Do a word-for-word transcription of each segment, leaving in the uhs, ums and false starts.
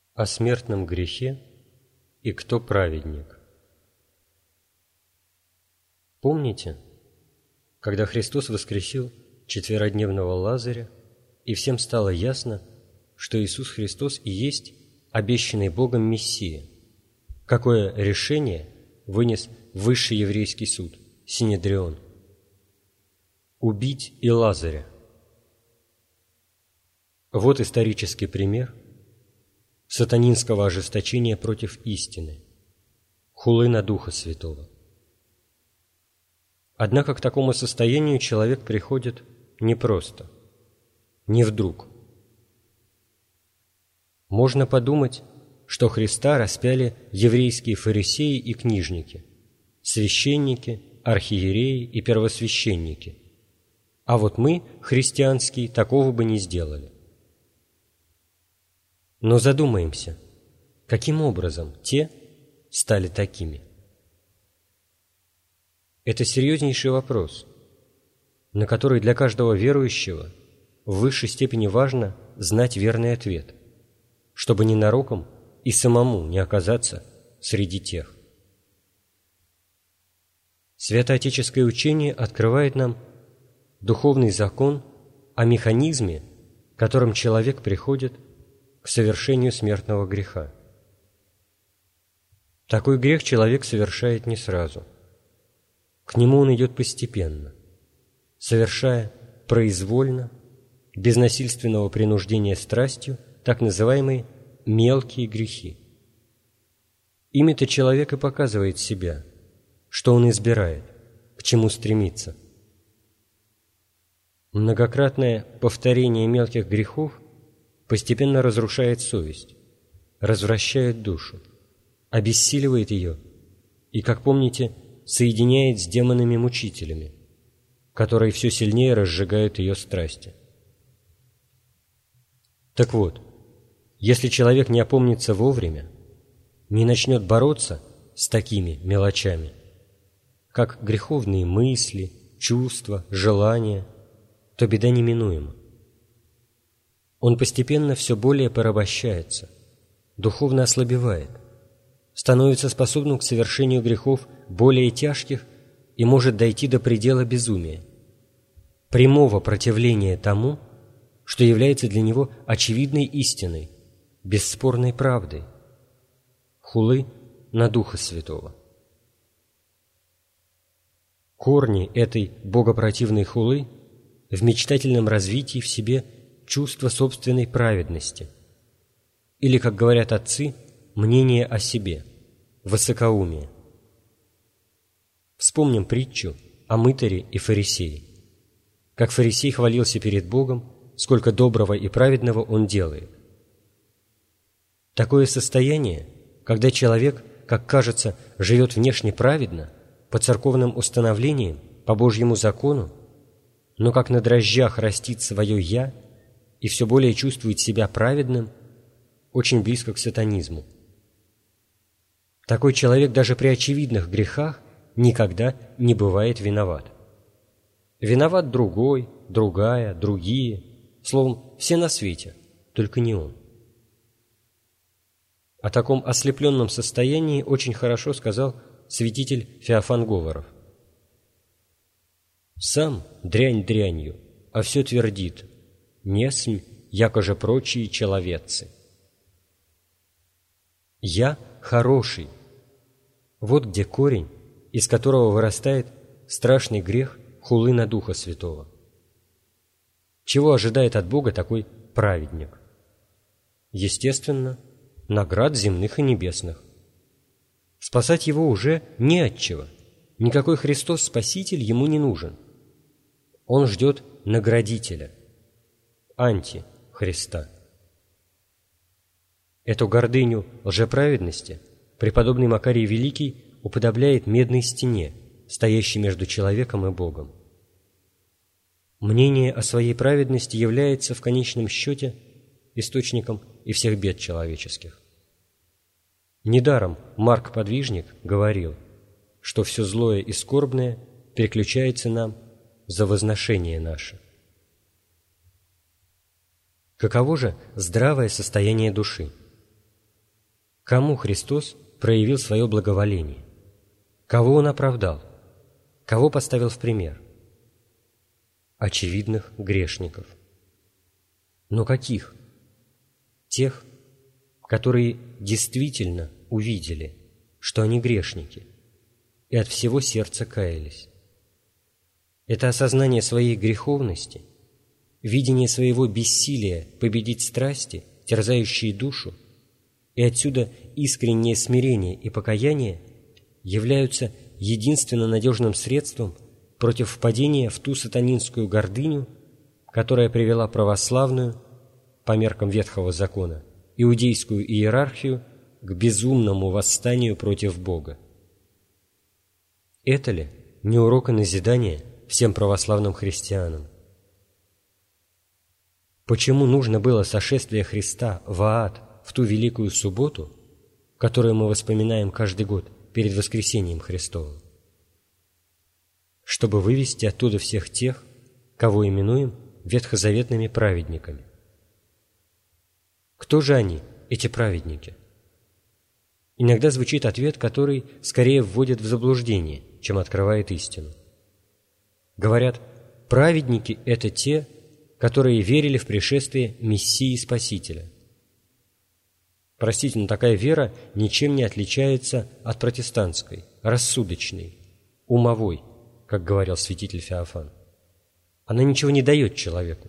О смертном грехе и кто праведник. Помните, когда Христос воскресил четверодневного Лазаря, и всем стало ясно, что Иисус Христос и есть обещанный Богом Мессия, какое решение вынес высший еврейский суд, Синедрион? Убить и Лазаря. Вот исторический пример сатанинского ожесточения против истины, хулы на Духа Святого. Однако к такому состоянию человек приходит не просто, не вдруг. Можно подумать, что Христа распяли еврейские фарисеи и книжники, священники, архиереи и первосвященники, а вот мы, христианские, такого бы не сделали. Но задумаемся, каким образом те стали такими? Это серьезнейший вопрос, на который для каждого верующего в высшей степени важно знать верный ответ, чтобы ненароком и самому не оказаться среди тех. Святоотеческое учение открывает нам духовный закон о механизме, которым человек приходит к совершению смертного греха. Такой грех человек совершает не сразу. К нему он идет постепенно, совершая произвольно, без насильственного принуждения страстью, так называемые мелкие грехи. Ими-то человек и показывает себя, что он избирает, к чему стремится. Многократное повторение мелких грехов постепенно разрушает совесть, развращает душу, обессиливает ее и, как помните, соединяет с демонами-мучителями, которые все сильнее разжигают ее страсти. Так вот, если человек не опомнится вовремя, не начнет бороться с такими мелочами, как греховные мысли, чувства, желания, то беда неминуема. Он постепенно все более порабощается, духовно ослабевает, становится способным к совершению грехов более тяжких и может дойти до предела безумия, прямого противления тому, что является для него очевидной истиной, бесспорной правдой, хулы на Духа Святого. Корни этой богопротивной хулы в мечтательном развитии в себе чувство собственной праведности, или, как говорят отцы, мнение о себе, высокоумие. Вспомним притчу о мытаре и фарисее. Как фарисей хвалился перед Богом, сколько доброго и праведного он делает. Такое состояние, когда человек, как кажется, живет внешне праведно, по церковным установлениям, по Божьему закону, но как на дрожжах растит свое «я» и все более чувствует себя праведным, очень близко к сатанизму. Такой человек даже при очевидных грехах никогда не бывает виноват. Виноват другой, другая, другие, словом, все на свете, только не он. О таком ослепленном состоянии очень хорошо сказал святитель Феофан Говоров. «Сам дрянь дрянью, а все твердит, несмь, якоже прочие человецы». «Я хороший». Вот где корень, из которого вырастает страшный грех хулы на Духа Святого. Чего ожидает от Бога такой праведник? Естественно, наград земных и небесных. Спасать его уже не от чего. Никакой Христос-Спаситель ему не нужен. Он ждет наградителя, анти-Христа. Эту гордыню лжеправедности преподобный Макарий Великий уподобляет медной стене, стоящей между человеком и Богом. Мнение о своей праведности является в конечном счете источником и всех бед человеческих. Недаром Марк Подвижник говорил, что все злое и скорбное переключается нам за возношение наше. Каково же здравое состояние души? Кому Христос проявил свое благоволение? Кого Он оправдал? Кого поставил в пример? Очевидных грешников. Но каких? Тех, которые действительно увидели, что они грешники, и от всего сердца каялись. Это осознание своей греховности, видение своего бессилия победить страсти, терзающие душу, и отсюда искреннее смирение и покаяние являются единственно надежным средством против впадения в ту сатанинскую гордыню, которая привела православную, по меркам Ветхого Закона, иудейскую иерархию к безумному восстанию против Бога. Это ли не урок и назидание всем православным христианам? Почему нужно было сошествие Христа в ад в ту великую субботу, которую мы вспоминаем каждый год перед воскресением Христовым? Чтобы вывести оттуда всех тех, кого именуем ветхозаветными праведниками. Кто же они, эти праведники? Иногда звучит ответ, который скорее вводит в заблуждение, чем открывает истину. Говорят, праведники – это те, которые верили в пришествие Мессии Спасителя. Простите, но такая вера ничем не отличается от протестантской, рассудочной, умовой, как говорил святитель Феофан. Она ничего не дает человеку.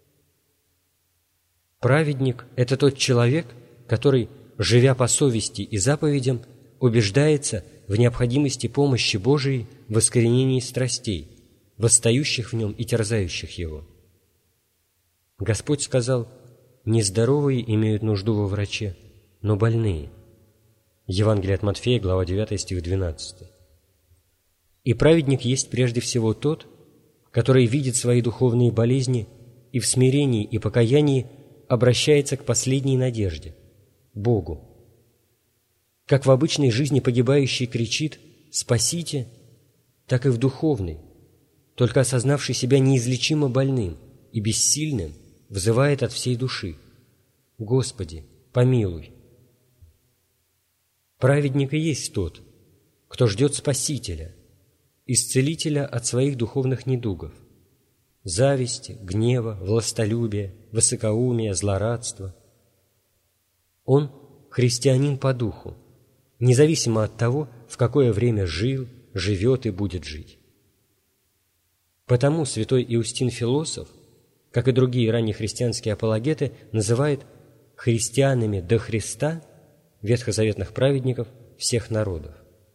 Праведник – это тот человек, который, живя по совести и заповедям, убеждается в необходимости помощи Божией в искоренении страстей, восстающих в нем и терзающих его. Господь сказал: «Нездоровые имеют нужду во враче, но больные». Евангелие от Матфея, глава девятая, стих двенадцатый. И праведник есть прежде всего тот, который видит свои духовные болезни и в смирении и покаянии обращается к последней надежде – Богу. Как в обычной жизни погибающий кричит «Спасите!», так и в духовной, только осознавший себя неизлечимо больным и бессильным, взывает от всей души: «Господи, помилуй!». Праведник и есть тот, кто ждет Спасителя, исцелителя от своих духовных недугов – зависти, гнева, властолюбия, высокоумия, злорадства. Он – христианин по духу, независимо от того, в какое время жил, живет и будет жить. Потому святой Иустин Философ, как и другие раннехристианские апологеты, называет христианами до Христа ветхозаветных праведников всех народов.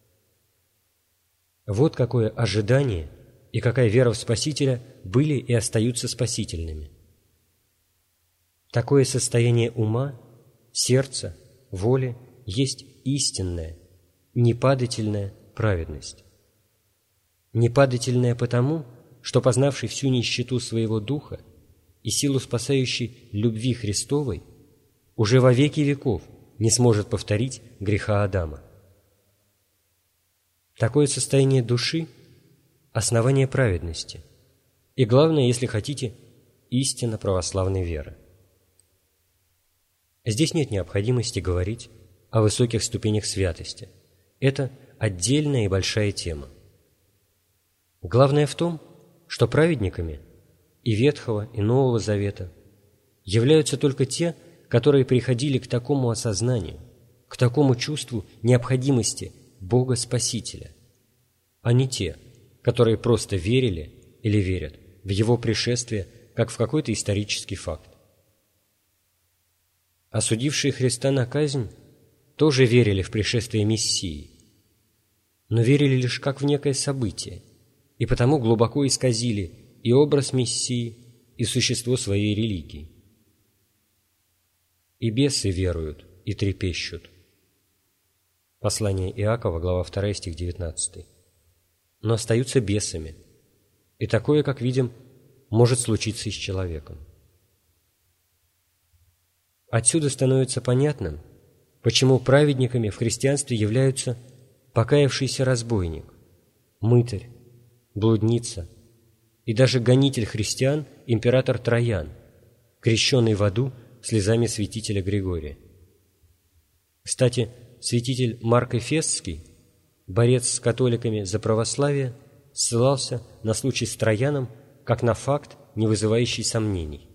Вот какое ожидание и какая вера в Спасителя были и остаются спасительными. Такое состояние ума, сердца, воли есть истинная, непадательная праведность. Непадательная потому, что, познавший всю нищету своего духа и силу спасающей любви Христовой, уже во веки веков не сможет повторить греха Адама. Такое состояние души – основание праведности и, главное, если хотите, истинно православной веры. Здесь нет необходимости говорить о высоких ступенях святости. Это отдельная и большая тема. Главное в том, что праведниками и Ветхого, и Нового Завета являются только те, которые приходили к такому осознанию, к такому чувству необходимости Бога-Спасителя, а не те, которые просто верили или верят в Его пришествие как в какой-то исторический факт. Осудившие Христа на казнь тоже верили в пришествие Мессии, но верили лишь как в некое событие, и потому глубоко исказили и образ Мессии, и существо своей религии. И бесы веруют и трепещут. Послание Иакова, глава вторая, стих девятнадцатый. Но остаются бесами, и такое, как видим, может случиться и с человеком. Отсюда становится понятным, почему праведниками в христианстве являются покаявшийся разбойник, мытарь, блудница и даже гонитель христиан император Троян, крещенный в аду слезами святителя Григория. Кстати, святитель Марк Эфесский, борец с католиками за православие, ссылался на случай с Трояном как на факт, не вызывающий сомнений.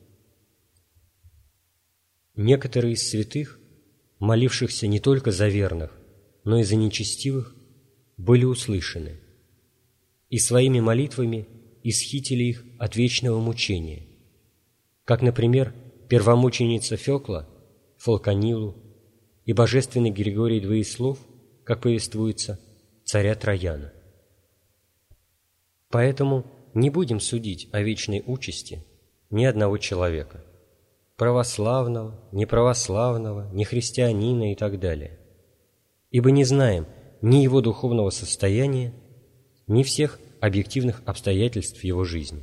Некоторые из святых, молившихся не только за верных, но и за нечестивых, были услышаны, и своими молитвами исхитили их от вечного мучения, как, например, первомученица Фёкла, Фолканилу и божественный Григорий Двоеслов, как повествуется, царя Трояна. Поэтому не будем судить о вечной участи ни одного человека, православного, неправославного, нехристианина и так далее, ибо не знаем ни его духовного состояния, ни всех объективных обстоятельств его жизни.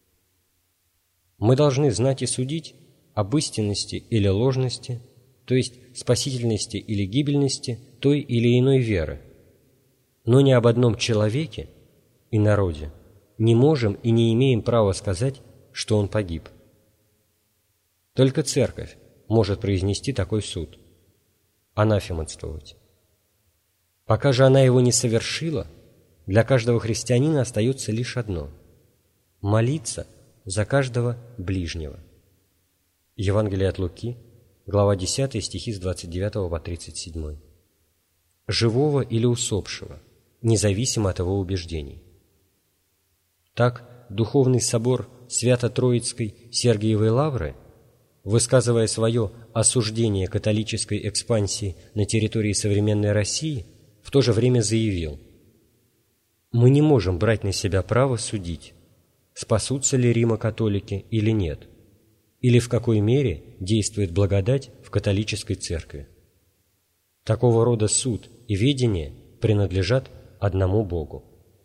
Мы должны знать и судить об истинности или ложности, то есть спасительности или гибельности той или иной веры, но ни об одном человеке и народе не можем и не имеем права сказать, что он погиб. Только Церковь может произнести такой суд, анафематствовать. Пока же она его не совершила, для каждого христианина остается лишь одно – молиться за каждого ближнего. Евангелие от Луки, глава десятая, стихи с двадцать девятого по тридцать семь. Живого или усопшего, независимо от его убеждений. Так, Духовный собор Свято-Троицкой Сергиевой Лавры, высказывая свое осуждение католической экспансии на территории современной России, в то же время заявил: «Мы не можем брать на себя право судить, спасутся ли римо-католики или нет, или в какой мере действует благодать в католической церкви. Такого рода суд и ведение принадлежат одному Богу».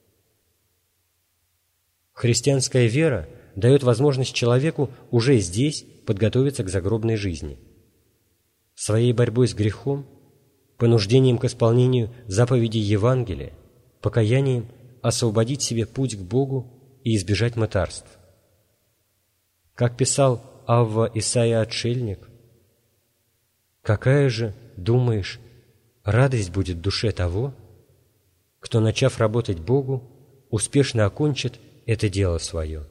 Христианская вера дает возможность человеку уже здесь подготовиться к загробной жизни. Своей борьбой с грехом, понуждением к исполнению заповедей Евангелия, покаянием освободить себе путь к Богу и избежать мытарств. Как писал Авва Исаия Отшельник: «Какая же, думаешь, радость будет в душе того, кто, начав работать Богу, успешно окончит это дело свое?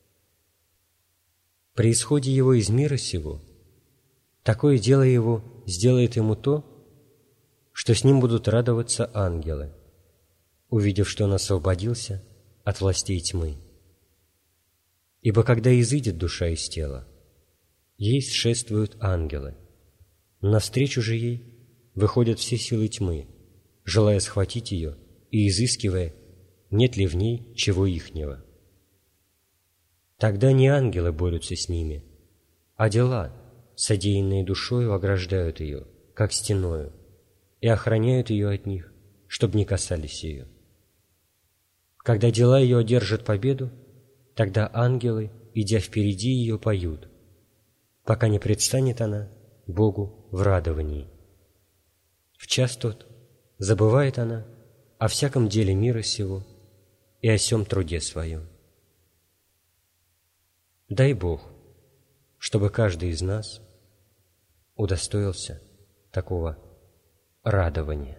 При исходе его из мира сего такое дело его сделает ему то, что с ним будут радоваться ангелы, увидев, что он освободился от властей тьмы. Ибо когда изыдет душа из тела, ей шествуют ангелы, навстречу же ей выходят все силы тьмы, желая схватить ее и изыскивая, нет ли в ней чего ихнего. Тогда не ангелы борются с ними, а дела, содеянные душою, ограждают ее, как стеною, и охраняют ее от них, чтобы не касались ее. Когда дела ее одержат победу, тогда ангелы, идя впереди ее, поют, пока не предстанет она Богу в радовании. В час тот забывает она о всяком деле мира сего и о сем труде своем. Дай Бог, чтобы каждый из нас удостоился такого радования.